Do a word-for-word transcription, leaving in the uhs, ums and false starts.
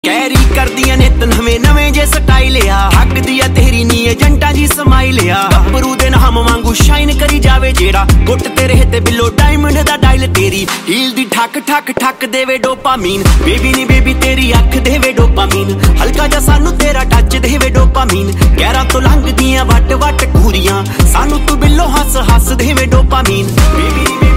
carry करदियां नित नवे नवे जे स्टाइल आ हकदी आ तेरी नी एजेंटा जी स्माइल आ गब्बरू दे नाम वांगू शाइन करी जावे जेड़ा गुट तेरे ते बिलो डायमंड दा डायल तेरी हील दी ठक ठक ठक देवे डोपामीन बेबी नी बेबी तेरी अख देवे डोपामीन हल्का जा सानू तेरा टच देवे डोपामीन गैरा तो लंघ दियां वट वट घूरियां सानू तू बिलो हस हस देवे डोपामीन बेबी नी